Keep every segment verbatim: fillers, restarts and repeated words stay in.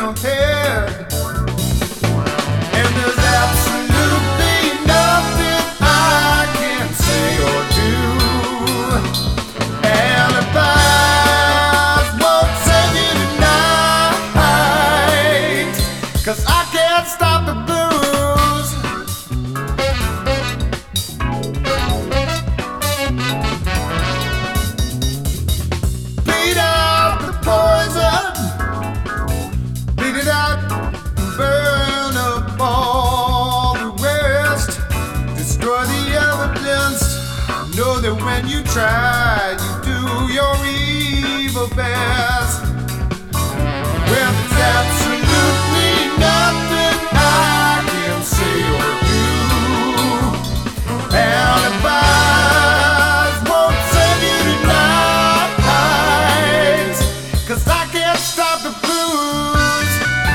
your head. And there's absolutely nothing I can say or do. Alibis won't save you tonight, 'cause I can't stop the blues. Bleed out the poison, bleed it out, burn up all the rest, destroy the evidence. Know that when you try, you do your evil best. Well, there's absolutely nothing I can say or do. Alibis won't save you tonight, 'cause I can't stop the blues.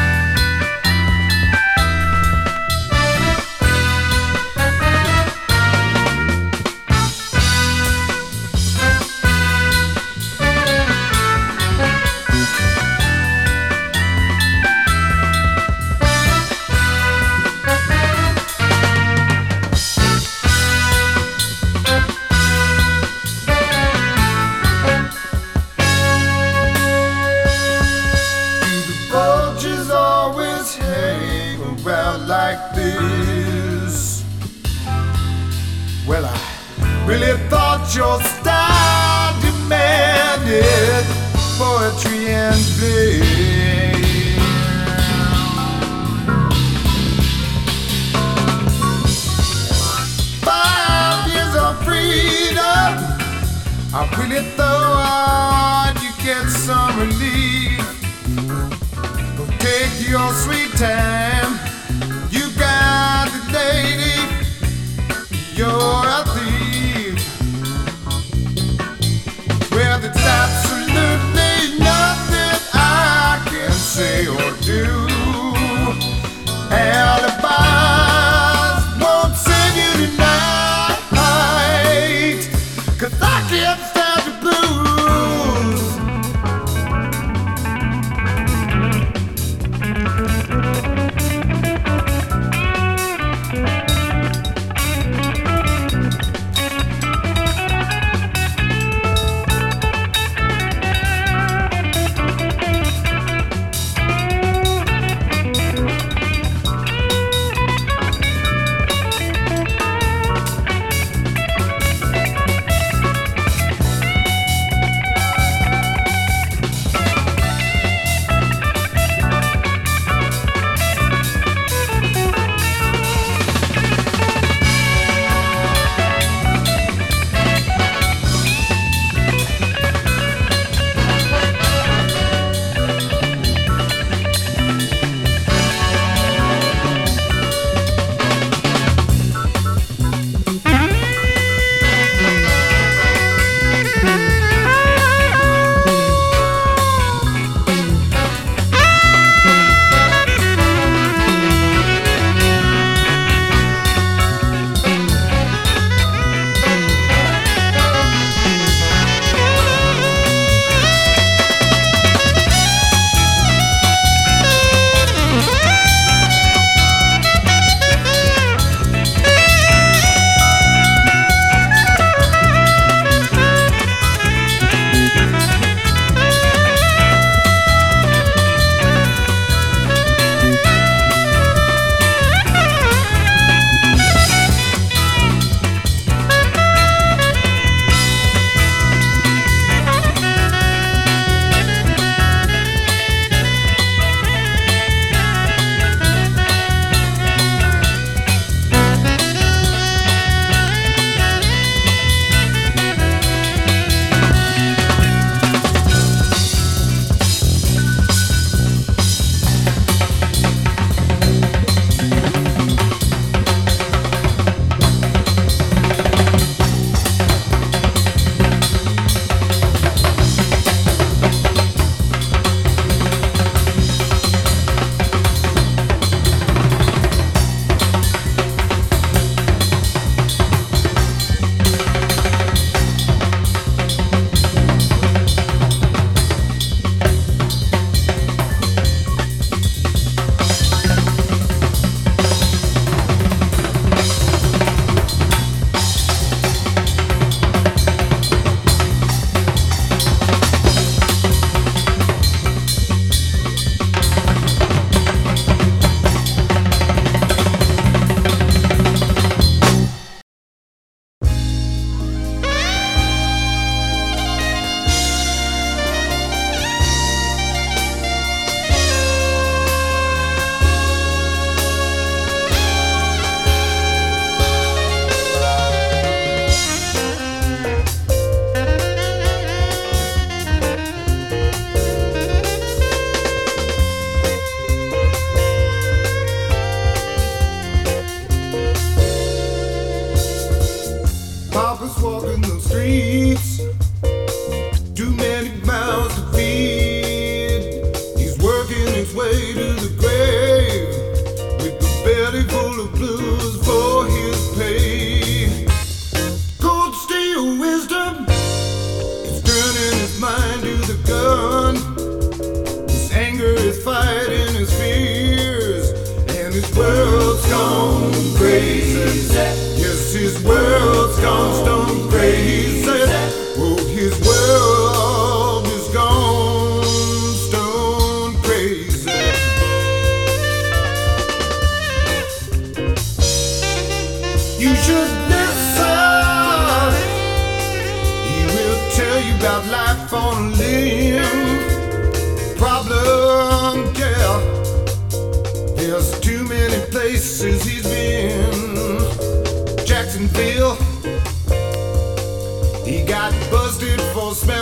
Vultures always hang around like this. Well, I really thought your style demanded poetry and play. Five years of freedom, I really thought you'd get some relief. Take your sweet time, you got the lady, you're a thief. Well, there's absolutely nothing I can say or do. Alibis won't save you tonight, 'cause I can't stand the blues. about life on a limb. Problem, yeah. There's too many places he's been. Jacksonville, he got busted for smelling